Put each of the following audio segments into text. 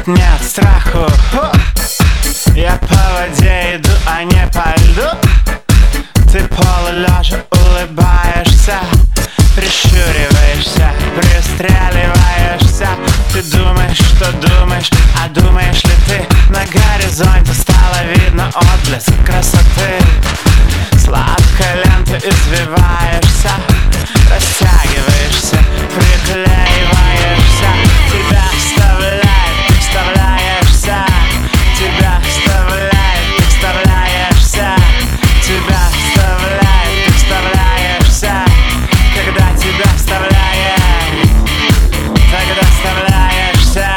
нет страху. Я по воде иду, а не по льду. Ты полулежа улыбаешься, прищуриваешься, пристреливаешься. Ты думаешь, что думаешь, а думаешь ли ты? На горизонте стало видно отблеск красоты. Сладкой лентой извиваешься, растягиваешься, приклеиваешься. Тебя вставляет, ты вставляешься. Тебя вставляет, ты вставляешься. Тебя вставляет, ты вставляешься. Когда тебя вставляет, тогда вставляешься.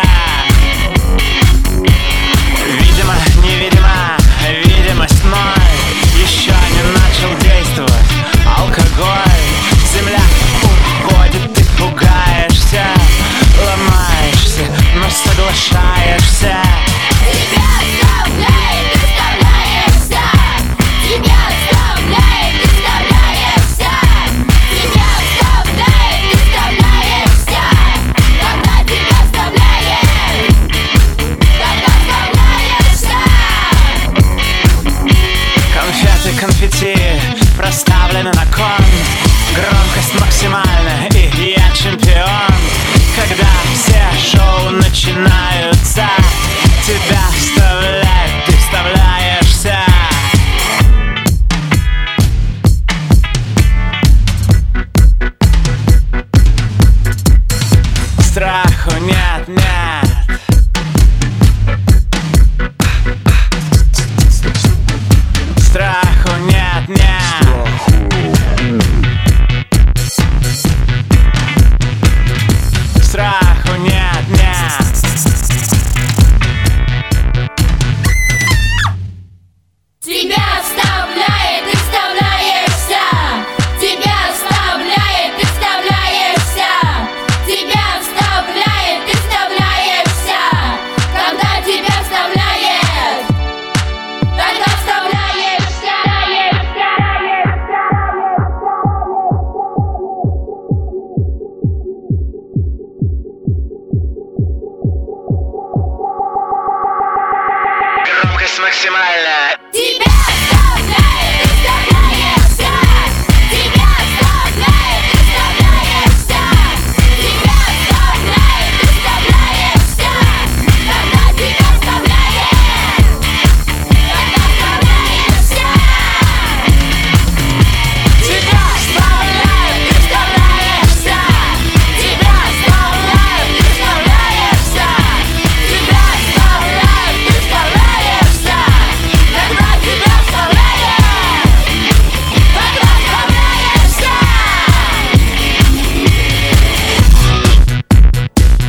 Видимо, невидимо, видимость ноль. Еще не начал действовать алкоголь. Земля уходит, ты пугаешься, ломаешься, но соглашаешься. Тебя вставляет, ты вставляешься. Тебя вставляет, ты вставляешься. Тебя вставляет, ты вставляешься. Когда тебя вставляет, тогда вставляешься. Конфеты, конфетти проставлены на кон. Громкость максимальная, и я чемпион. Когда все шоу начинаются, тебя вставляет, ты вставляешься. Страху нет, нет. Страху нет, нет. Страху нет, нет. Тебя вставляет, ты вставляешься. Тебя вставляет, ты вставляешься. Тебя вставляет, ты вставляешься. Когда тебя вставляет, тогда вставляешься. Громкость максимальная.